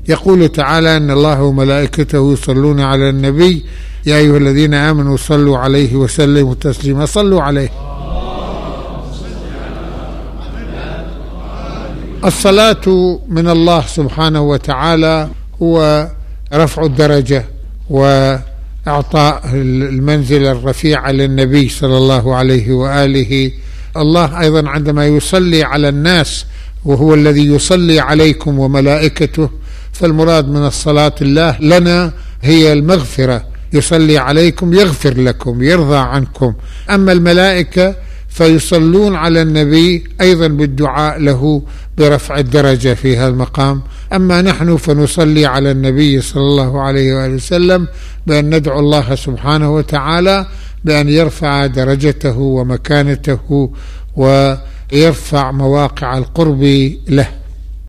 يقول تعالى: إن الله وملائكته يصلون على النبي يا أيها الذين آمنوا صلوا عليه وسلموا تسليما. صلوا عليه. الصلاة من الله سبحانه وتعالى هو رفع الدرجة وإعطاء المنزلة الرفيعة للنبي صلى الله عليه وآله. الله أيضا عندما يصلي على الناس وهو الذي يصلي عليكم وملائكته، فالمراد من الصلاة الله لنا هي المغفرة، يصلي عليكم يغفر لكم يرضى عنكم. أما الملائكة فيصلون على النبي أيضا بالدعاء له برفع الدرجة في هذا المقام. أما نحن فنصلي على النبي صلى الله عليه وآله وسلم بأن ندعو الله سبحانه وتعالى بأن يرفع درجته ومكانته ويرفع مواقع القرب له.